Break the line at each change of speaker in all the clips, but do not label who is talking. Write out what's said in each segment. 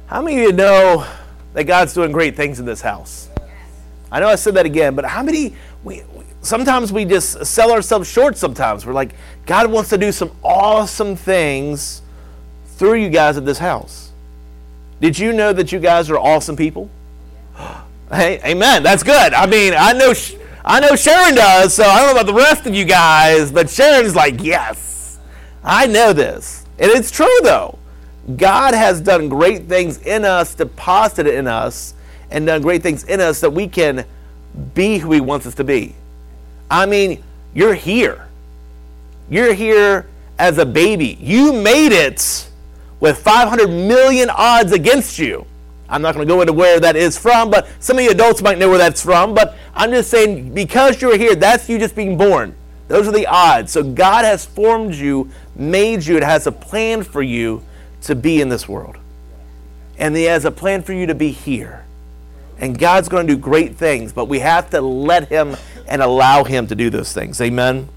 How many of you know that God's doing great things in this house? I know I said that again, but how many, sometimes we just sell ourselves short sometimes. We're like, God wants to do some awesome things through you guys at this house. Did you know that you guys are awesome people? Hey, amen. That's good. I mean, I know Sharon does, so I don't know about the rest of you guys, but Sharon's like, yes, I know this. And it's true, though. God has done great things in us, deposited in us, and done great things in us that we can be who he wants us to be. I mean, you're here. You're here as a baby. You made it with 500 million odds against you. I'm not going to go into where that is from, but some of you adults might know where that's from. But I'm just saying, because you're here, that's you just being born. Those are the odds. So God has formed you, made you, and has a plan for you to be in this world. And he has a plan for you to be here. And God's going to do great things, but we have to let him and allow him to do those things. Amen?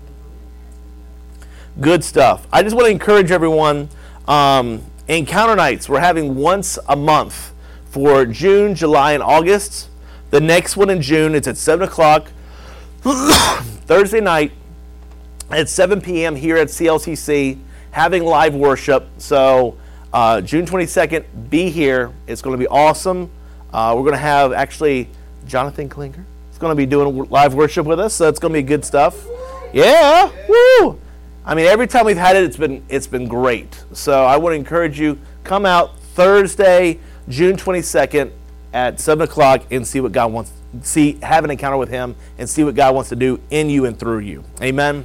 Good stuff. I just want to encourage everyone, Encounter Nights, we're having once a month for June, July, and August. The next one in June, it's at 7 o'clock, Thursday night at 7 p.m. here at CLCC, having live worship. So June 22nd, be here. It's going to be awesome. We're going to have, actually, Jonathan Klinger is going to be doing live worship with us, so it's going to be good stuff. Yeah, woo! I mean, every time we've had it, it's been great. So I want to encourage you, come out Thursday, June 22nd at 7 o'clock and see what God wants, have an encounter with him and see what God wants to do in you and through you. Amen?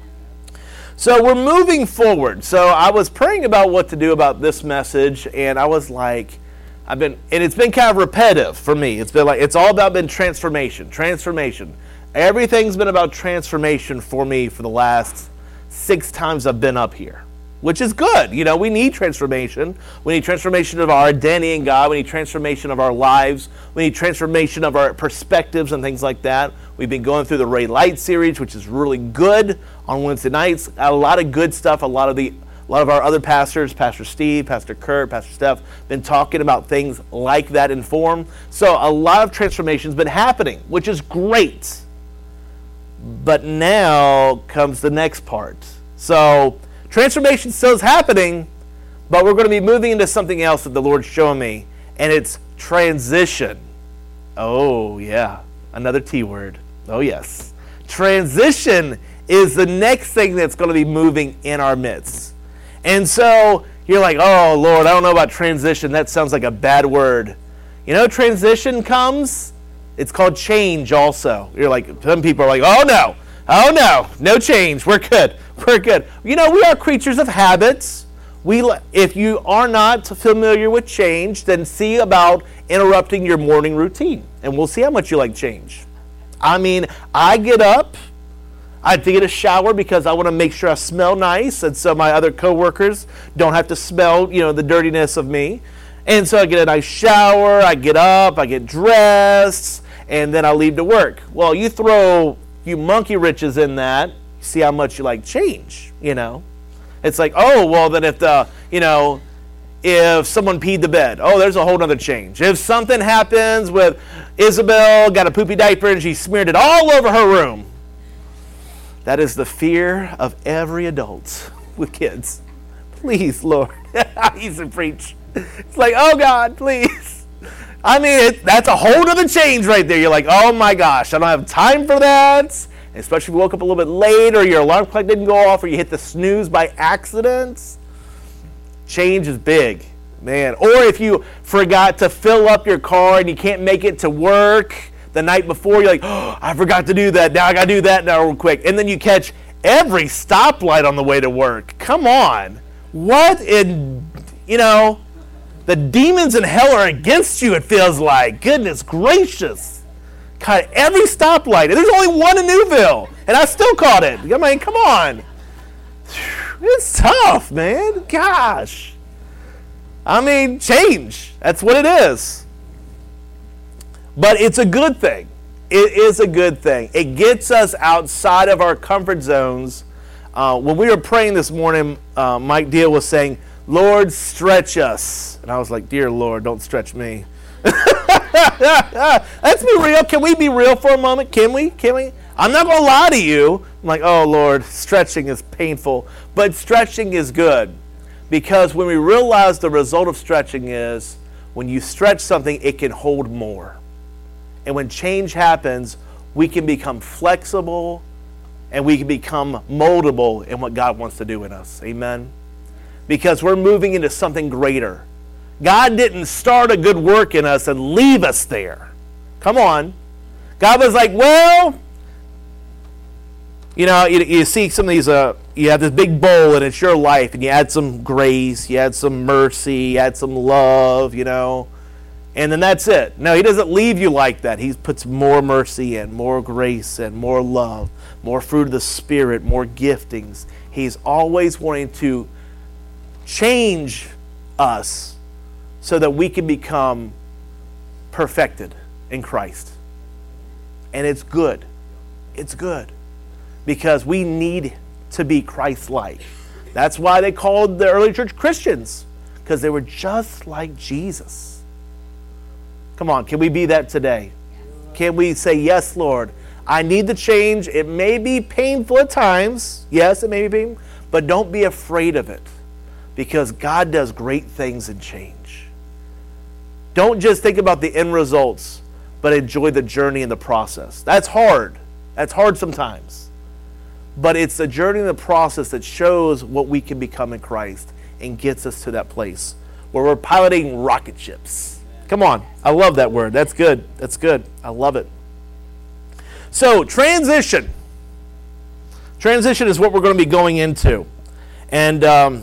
So we're moving forward. So I was praying about what to do about this message, and I was like, and it's been kind of repetitive for me. It's been like, it's all about transformation. Everything's been about transformation for me for the last 6 times I've been up here, which is good. You know, we need transformation. We need transformation of our identity in God. We need transformation of our lives. We need transformation of our perspectives and things like that. We've been going through the Ray Light series, which is really good on Wednesday nights. A lot of good stuff. A lot of our other pastors, Pastor Steve, Pastor Kurt, Pastor Steph, been talking about things like that in form. So a lot of transformation's been happening, which is great. But now comes the next part. So transformation still is happening, but we're going to be moving into something else that the Lord's showing me, and it's transition. Oh, yeah. Another T word. Oh, yes. Transition is the next thing that's going to be moving in our midst. And so you're like, oh, Lord, I don't know about transition. That sounds like a bad word. You know, transition comes, it's called change also. You're like, some people are like, oh, no change. We're good. You know, we are creatures of habits. If you are not familiar with change, then see about interrupting your morning routine, and we'll see how much you like change. I mean, I get up, I have to get a shower because I want to make sure I smell nice, and so my other coworkers don't have to smell, the dirtiness of me. And so I get a nice shower, I get up, I get dressed, and then I leave to work. Well, you throw a few monkey wrenches in that, see how much you like change, It's like, oh, well, then if someone peed the bed, oh, there's a whole other change. If something happens with Isabel, got a poopy diaper, and she smeared it all over her room. That is the fear of every adult with kids. Please, Lord. I used to preach. It's like, oh, God, please. I mean, that's a whole other change right there. You're like, oh, my gosh, I don't have time for that. Especially if you woke up a little bit late or your alarm clock didn't go off or you hit the snooze by accident. Change is big, man. Or if you forgot to fill up your car and you can't make it to work the night before, you're like, oh, I forgot to do that. Now I got to do that now real quick. And then you catch every stoplight on the way to work. Come on. What in, the demons in hell are against you, it feels like. Goodness gracious. Caught every stoplight. And there's only one in Newville. And I still caught it. I mean, come on. It's tough, man. Gosh. I mean, change. That's what it is. But it's a good thing. It is a good thing. It gets us outside of our comfort zones. When we were praying this morning, Mike Deal was saying, Lord, stretch us. And I was like, dear Lord, don't stretch me. Let's be real. Can we be real for a moment? Can we? I'm not going to lie to you. I'm like, oh, Lord, stretching is painful. But stretching is good. Because when we realize the result of stretching is, when you stretch something, it can hold more. And when change happens, we can become flexible and we can become moldable in what God wants to do in us. Amen? Because we're moving into something greater. God didn't start a good work in us and leave us there. Come on. God was like, well, you see some of these, you have this big bowl and it's your life, and you add some grace, you add some mercy, you add some love, and then that's it. No, he doesn't leave you like that. He puts more mercy in, more grace and more love, more fruit of the Spirit, more giftings. He's always wanting to change us so that we can become perfected in Christ. And it's good. It's good. Because we need to be Christ-like. That's why they called the early church Christians. Because they were just like Jesus. Come on, can we be that today? Can we say, yes, Lord, I need the change. It may be painful at times. Yes, it may be painful. But don't be afraid of it. Because God does great things in change. Don't just think about the end results, but enjoy the journey and the process. That's hard. That's hard sometimes. But it's the journey and the process that shows what we can become in Christ and gets us to that place where we're piloting rocket ships. Come on. I love that word. That's good. That's good. I love it. So, transition. Transition is what we're going to be going into. And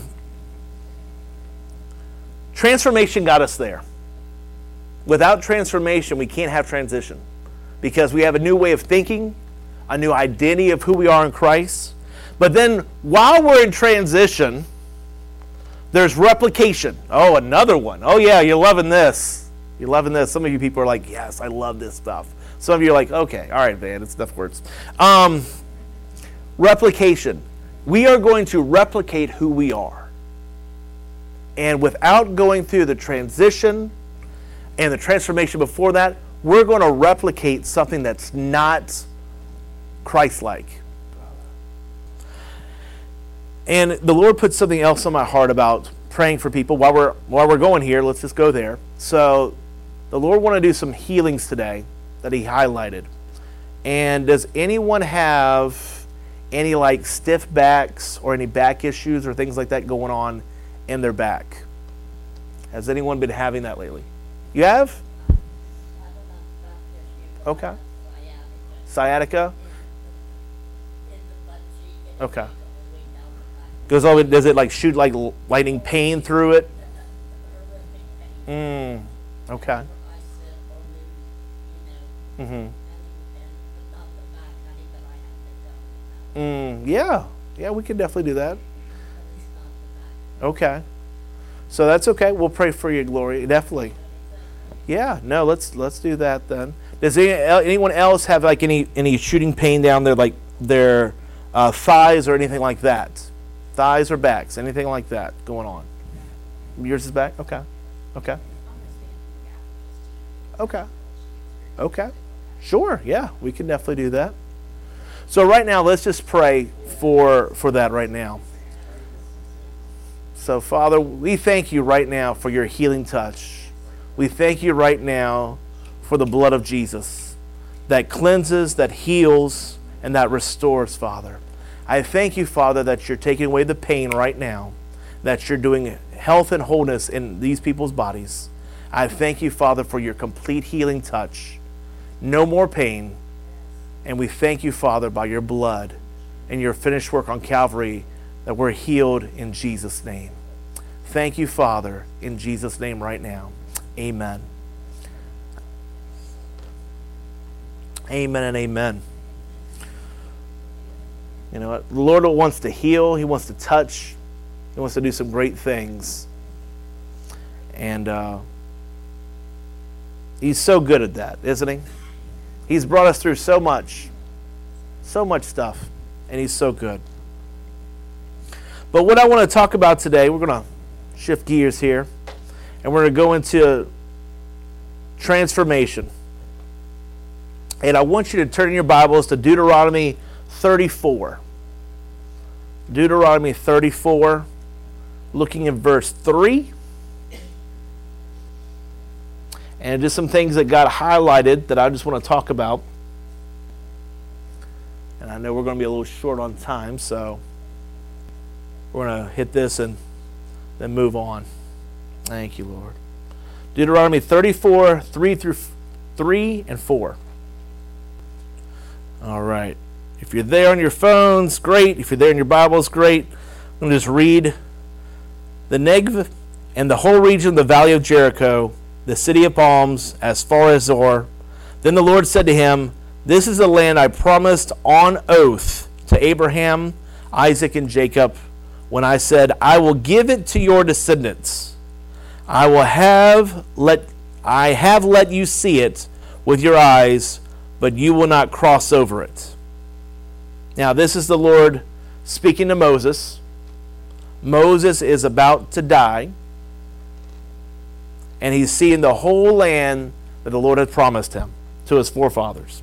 transformation got us there. Without transformation, we can't have transition. Because we have a new way of thinking, a new identity of who we are in Christ. But then while we're in transition, there's replication. Oh, another one. Oh yeah, you're loving this. You're loving this. Some of you people are like, yes, I love this stuff. Some of you are like, okay, all right, man, it's enough words. Replication. We are going to replicate who we are. And without going through the transition and the transformation before that, we're going to replicate something that's not Christ-like. And the Lord put something else on my heart about praying for people. While we're going here, let's just go there. So the Lord wanted to do some healings today that he highlighted. And does anyone have any stiff backs or any back issues or things like that going on in their back? Has anyone been having that lately? You have? Okay. Sciatica? Okay. Does it shoot lightning pain through it? Okay. Yeah, we can definitely do that. Okay. So that's okay. We'll pray for you, Gloria. Definitely. Yeah, no, let's do that then. Does anyone else have any shooting pain down there, their thighs or anything like that? Thighs or backs, anything like that going on? Yours is back? Okay. Sure, yeah, we can definitely do that. So right now, let's just pray for that right now. So Father, we thank you right now for your healing touch. We thank you right now for the blood of Jesus that cleanses, that heals, and that restores, Father. I thank you, Father, that you're taking away the pain right now, that you're doing health and wholeness in these people's bodies. I thank you, Father, for your complete healing touch. No more pain. And we thank you, Father, by your blood and your finished work on Calvary, that we're healed in Jesus' name. Thank you, Father, in Jesus' name right now. Amen. Amen and amen. You know what? The Lord wants to heal. He wants to touch. He wants to do some great things. And he's so good at that, isn't he? He's brought us through so much stuff, and he's so good. But what I want to talk about today, we're going to shift gears here, and we're going to go into transformation. And I want you to turn in your Bibles to Deuteronomy 34. Deuteronomy 34, looking at verse 3. And just some things that got highlighted that I just want to talk about. And I know we're going to be a little short on time, so we're going to hit this and then move on. Thank you, Lord. Deuteronomy 34, 3 and 4. All right. If you're there on your phones, great. If you're there in your Bibles, great. I'm going to just read. The Negev and the whole region of the valley of Jericho, the city of palms, as far as Zoar. Then the Lord said to him, this is the land I promised on oath to Abraham, Isaac, and Jacob, when I said, I will give it to your descendants. I have let you see it with your eyes, but you will not cross over it. Now, this is the Lord speaking to Moses. Moses is about to die, and he's seeing the whole land that the Lord had promised him to his forefathers.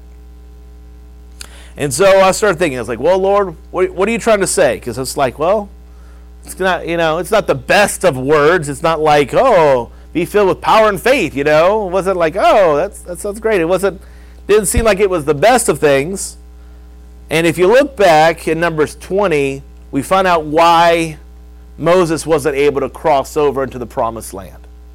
And so I started thinking, I was like, well, Lord, what are you trying to say? Because it's like, well, it's not, it's not the best of words. It's not like, oh, be filled with power and faith, It wasn't like, oh, that sounds great. Didn't seem like it was the best of things. And if you look back in Numbers 20, we find out why Moses wasn't able to cross over into the promised land.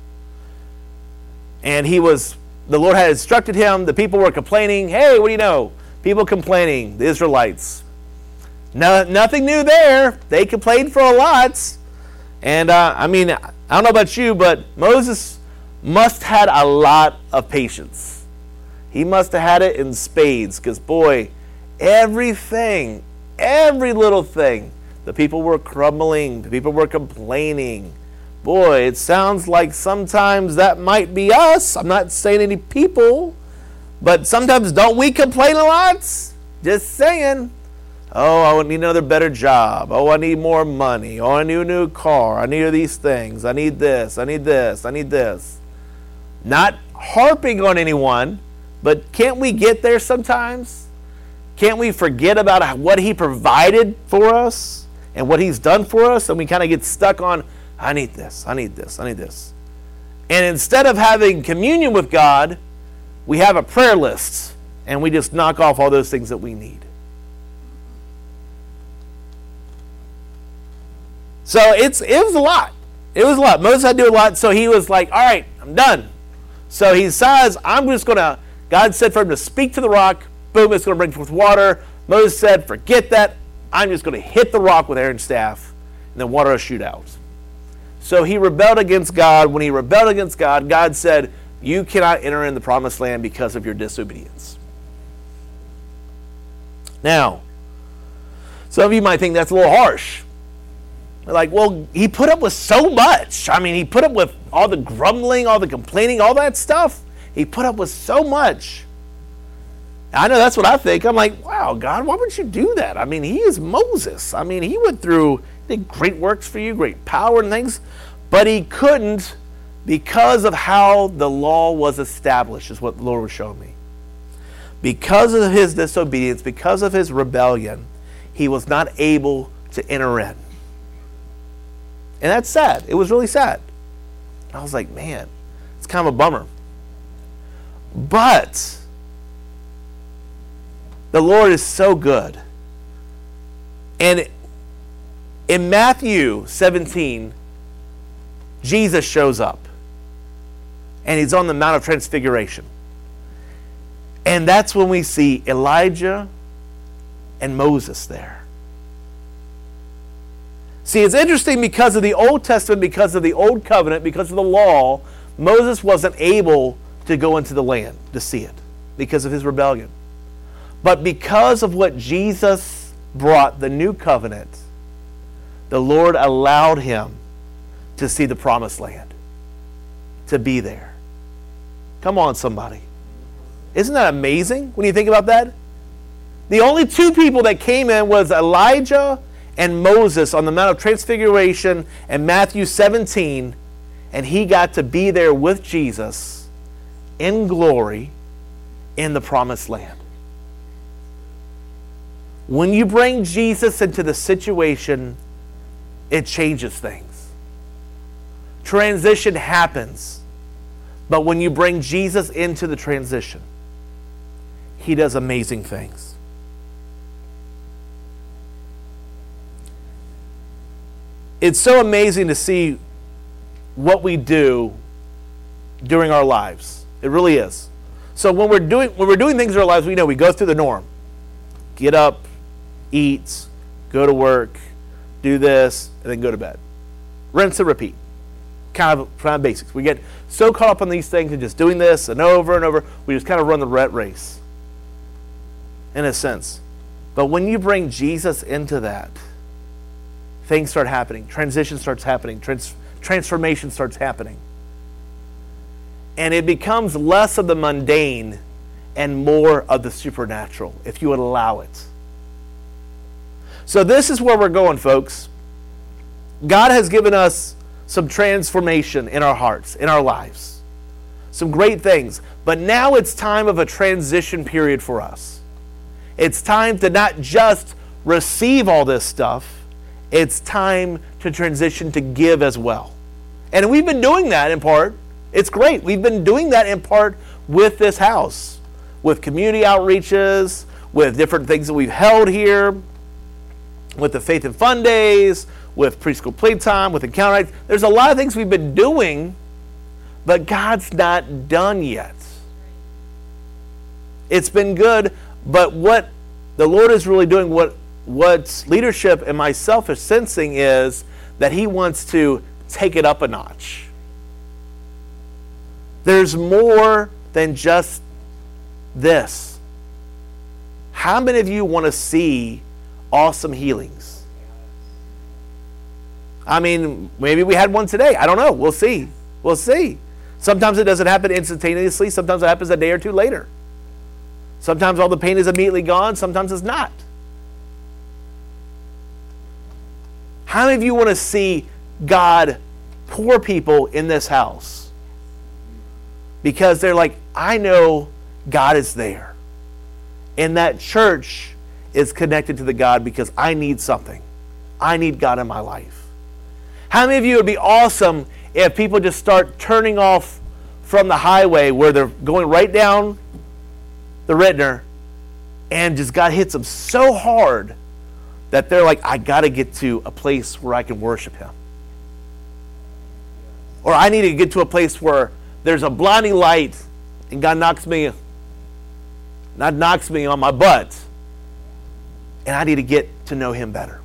And the Lord had instructed him, the people were complaining, hey, what do you know? People complaining, the Israelites. No, nothing new there. They complained for a lot. And I don't know about you, but Moses must have had a lot of patience. He must have had it in spades, because boy, every little thing, the people were grumbling, the people were complaining. Boy, it sounds like sometimes that might be us. I'm not saying any people, but sometimes don't we complain a lot? Just saying. Oh, I need another better job. Oh, I need more money. Oh, I need a new car. I need these things. I need this. I need this. I need this. Not harping on anyone, but can't we get there sometimes? Can't we forget about what he provided for us and what he's done for us, and we kind of get stuck on, I need this, I need this, I need this. And instead of having communion with God, we have a prayer list, and we just knock off all those things that we need. So it was a lot. It was a lot. Moses had to do a lot, so he was like, all right, I'm done. So he says, God said for him to speak to the rock. Boom, it's going to bring forth water. Moses said, forget that. I'm just going to hit the rock with Aaron's staff, and then water will shoot out. So he rebelled against God. When he rebelled against God, God said, you cannot enter in the promised land because of your disobedience. Now, some of you might think that's a little harsh. They're like, well, he put up with so much. He put up with all the grumbling, all the complaining, all that stuff. He put up with so much. I know that's what I think. I'm like, wow, God, why would you do that? He is Moses. He went through, did great works for you, great power and things, but he couldn't because of how the law was established, is what the Lord was showing me. Because of his disobedience, because of his rebellion, he was not able to enter in. And that's sad. It was really sad. I was like, man, it's kind of a bummer. But the Lord is so good. And in Matthew 17, Jesus shows up. And he's on the Mount of Transfiguration. And that's when we see Elijah and Moses there. See, it's interesting because of the Old Testament, because of the Old Covenant, because of the law, Moses wasn't able to go into the land to see it because of his rebellion. But because of what Jesus brought, the new covenant, the Lord allowed him to see the promised land, to be there. Come on, somebody. Isn't that amazing when you think about that? The only two people that came in was Elijah and Moses on the Mount of Transfiguration in Matthew 17, and he got to be there with Jesus in glory in the promised land. When you bring Jesus into the situation, it changes things. Transition happens. But when you bring Jesus into the transition, he does amazing things. It's so amazing to see what we do during our lives. It really is. So when we're doing things in our lives, we know we go through the norm. Get up, eat, go to work, do this, and then go to bed. Rinse and repeat. Kind of basics. We get so caught up on these things and just doing this and over, we just kind of run the rat race, in a sense. But when you bring Jesus into that, things start happening. Transition starts happening. Transformation starts happening. And it becomes less of the mundane and more of the supernatural, if you would allow it. So this is where we're going, folks. God has given us some transformation in our hearts, in our lives. Some great things. But now it's time of a transition period for us. It's time to not just receive all this stuff. It's time to transition to give as well. And we've been doing that in part. It's great. We've been doing that in part with this house, with community outreaches, with different things that we've held here, with the Faith and Fun Days, with preschool playtime, with encounter nights. There's a lot of things we've been doing, but God's not done yet. It's been good, but what the Lord is really doing, what leadership and myself is sensing is that he wants to take it up a notch. There's more than just this. How many of you want to see awesome healings? I mean, maybe we had one today. I don't know. We'll see. We'll see. Sometimes it doesn't happen instantaneously. Sometimes it happens a day or two later. Sometimes all the pain is immediately gone. Sometimes it's not. How many of you want to see God pour people in this house? Because they're like, I know God is there. And that church is connected to the God because I need something. I need God in my life. How many of you, it would be awesome if people just start turning off from the highway where they're going right down the Rittner and just God hits them so hard that they're like, I got to get to a place where I can worship him. Or I need to get to a place where there's a blinding light and God knocks me on my butt and I need to get to know him better.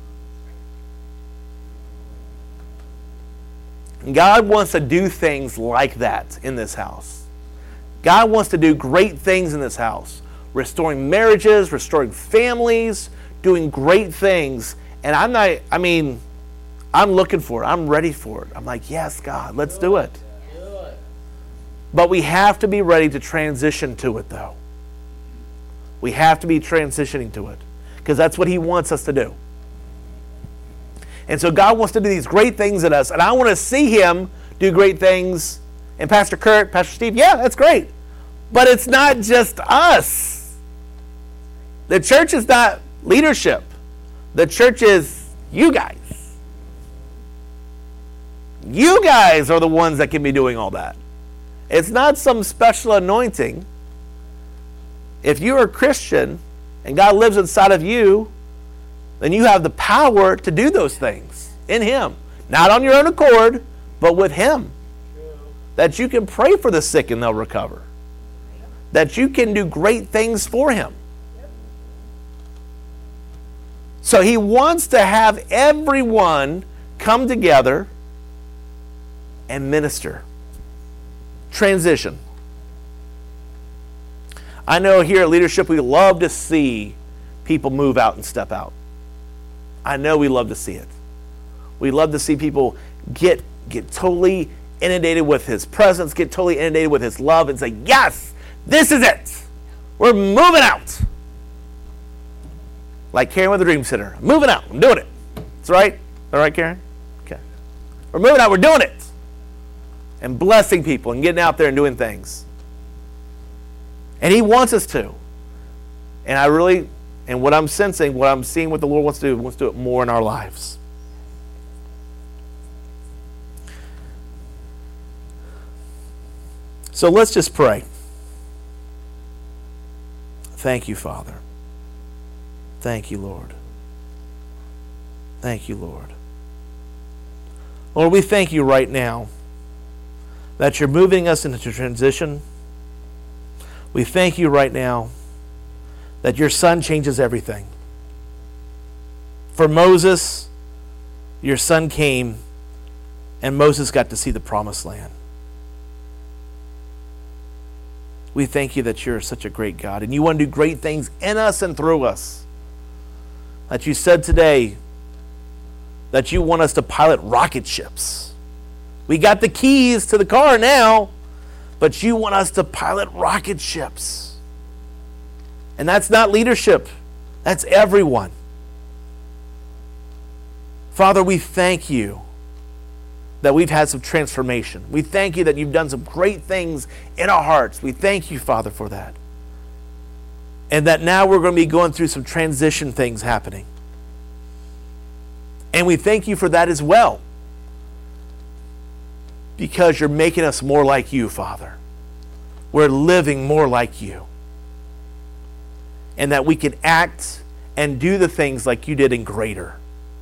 And God wants to do things like that in this house. God wants to do great things in this house. Restoring marriages, restoring families, doing great things. And I'm looking for it. I'm ready for it. I'm like, yes, God, let's do it. But we have to be ready to transition to it, though. We have to be transitioning to it because that's what he wants us to do. And so God wants to do these great things in us, and I want to see him do great things. And Pastor Kurt, Pastor Steve, yeah, that's great. But it's not just us. The church is not leadership. The church is you guys. You guys are the ones that can be doing all that. It's not some special anointing. If you're a Christian and God lives inside of you, then you have the power to do those things in him. Not on your own accord, but with him. That you can pray for the sick and they'll recover. That you can do great things for him. So he wants to have everyone come together and minister. Transition. I know here at Leadership we love to see people move out and step out. I know we love to see it. We love to see people get totally inundated with his presence, get totally inundated with his love and say, yes, this is it. We're moving out. Like Karen with the Dream Center. I'm moving out. I'm doing it. That's right. All right, Karen? Okay. We're moving out. We're doing it. And blessing people and getting out there and doing things. And he wants us to. And what I'm sensing, what I'm seeing what the Lord wants to do, he wants to do it more in our lives. So let's just pray. Thank you, Father. Thank you, Lord. Thank you, Lord. Lord, we thank you right now that you're moving us into transition. We thank you right now that your Son changes everything. For Moses, your Son came and Moses got to see the promised land. We thank you that you're such a great God and you want to do great things in us and through us. That you said today that you want us to pilot rocket ships. We got the keys to the car now, but you want us to pilot rocket ships. And that's not leadership. That's everyone. Father, we thank you that we've had some transformation. We thank you that you've done some great things in our hearts. We thank you, Father, for that. And that now we're going to be going through some transition things happening. And we thank you for that as well. Because you're making us more like you, Father. We're living more like you. And that we can act and do the things like you did in greater.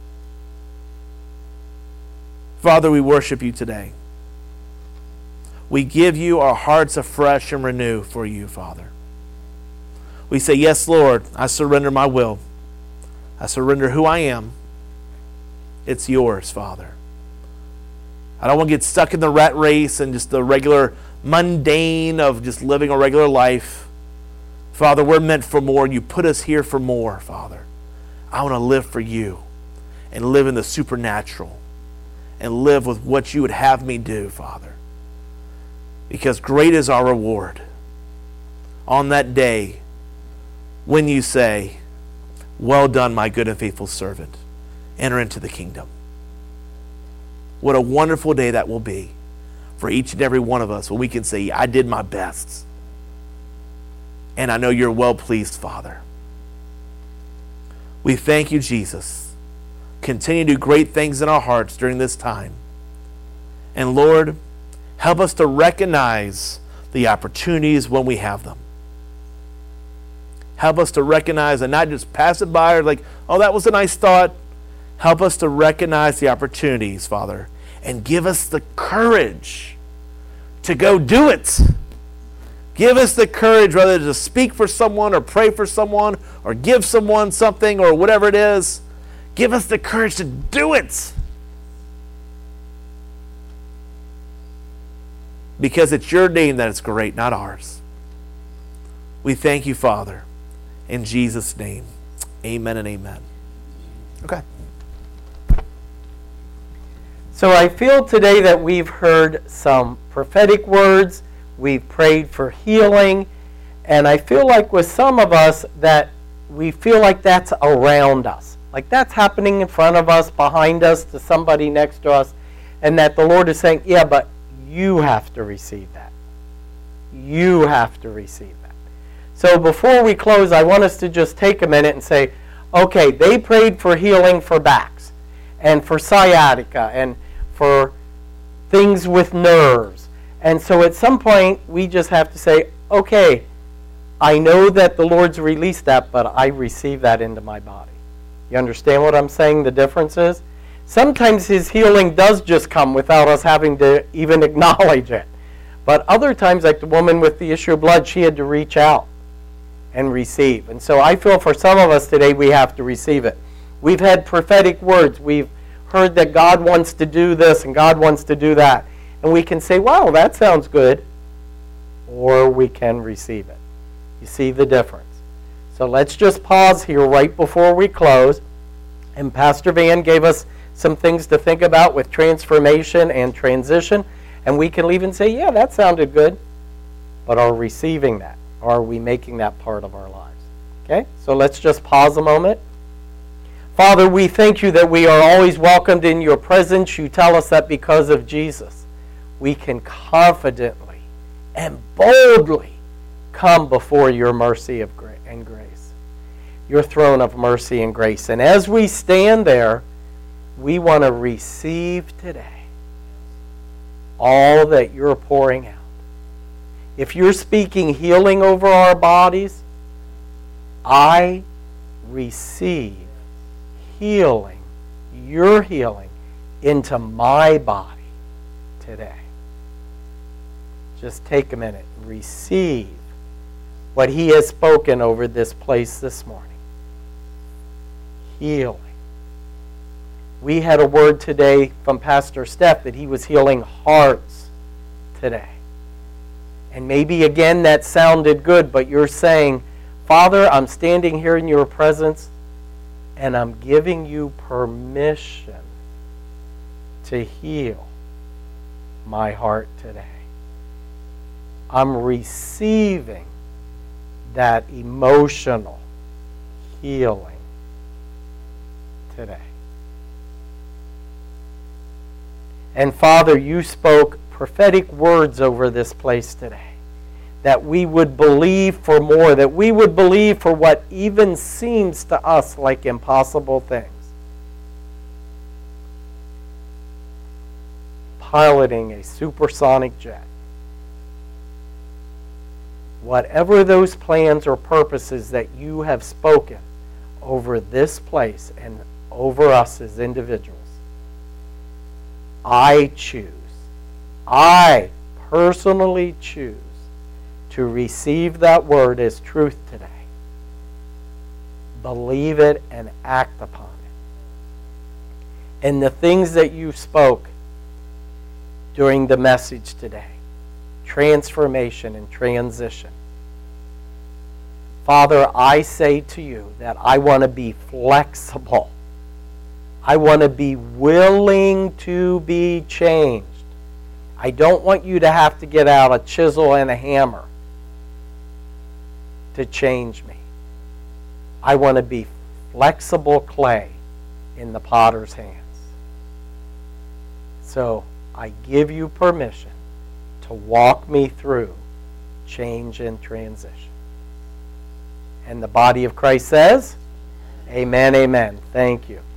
Father, we worship you today. We give you our hearts afresh and renew for you, Father. We say, yes, Lord, I surrender my will. I surrender who I am. It's yours, Father. I don't want to get stuck in the rat race and just the regular mundane of just living a regular life. Father, we're meant for more, and you put us here for more, Father. I want to live for you and live in the supernatural and live with what you would have me do, Father. Because great is our reward on that day when you say, well done, my good and faithful servant. Enter into the kingdom. What a wonderful day that will be for each and every one of us when we can say, I did my best. And I know you're well pleased, Father. We thank you, Jesus. Continue to do great things in our hearts during this time. And Lord, help us to recognize the opportunities when we have them. Help us to recognize and not just pass it by or like, oh, that was a nice thought. Help us to recognize the opportunities, Father, and give us the courage to go do it. Give us the courage whether to speak for someone or pray for someone or give someone something or whatever it is. Give us the courage to do it. Because it's your name that is great, not ours. We thank you, Father. In Jesus' name, amen and amen. Okay.
So I feel today that we've heard some prophetic words. We've prayed for healing. And I feel like with some of us that we feel like that's around us. Like that's happening in front of us, behind us, to somebody next to us. And that the Lord is saying, yeah, but you have to receive that. You have to receive that. So before we close, I want us to just take a minute and say, okay, they prayed for healing for backs and for sciatica and for things with nerves. And so at some point, we just have to say, okay, I know that the Lord's released that, but I receive that into my body. You understand what I'm saying the difference is? Sometimes his healing does just come without us having to even acknowledge it. But other times, like the woman with the issue of blood, she had to reach out and receive. And so I feel for some of us today, we have to receive it. We've had prophetic words. We've heard that God wants to do this and God wants to do that. And we can say, wow, that sounds good. Or we can receive it. You see the difference. So let's just pause here right before we close. And Pastor Van gave us some things to think about with transformation and transition. And we can leave and say, yeah, that sounded good. But are we receiving that? Are we making that part of our lives? Okay, so let's just pause a moment Father, we thank you that we are always welcomed in your presence. You tell us that because of Jesus, we can confidently and boldly come before your mercy and grace, your throne of mercy and grace. And as we stand there, we want to receive today all that you're pouring out. If you're speaking healing over our bodies, I receive healing, your healing, into my body today. Just take a minute and receive what he has spoken over this place this morning. Healing. We had a word today from Pastor Steph that he was healing hearts today. And maybe again that sounded good, but you're saying, Father, I'm standing here in your presence and I'm giving you permission to heal my heart today. I'm receiving that emotional healing today. And Father, you spoke prophetic words over this place today, that we would believe for more, that we would believe for what even seems to us like impossible things. Piloting a supersonic jet. Whatever those plans or purposes that you have spoken over this place and over us as individuals, I personally choose to receive that word as truth today. Believe it and act upon it. And the things that you spoke during the message today, transformation and transition. Father, I say to you that I want to be flexible. I want to be willing to be changed. I don't want you to have to get out a chisel and a hammer to change me. I want to be flexible clay in the potter's hands. So I give you permission to walk me through change and transition. And the body of Christ says, amen, amen. Thank you.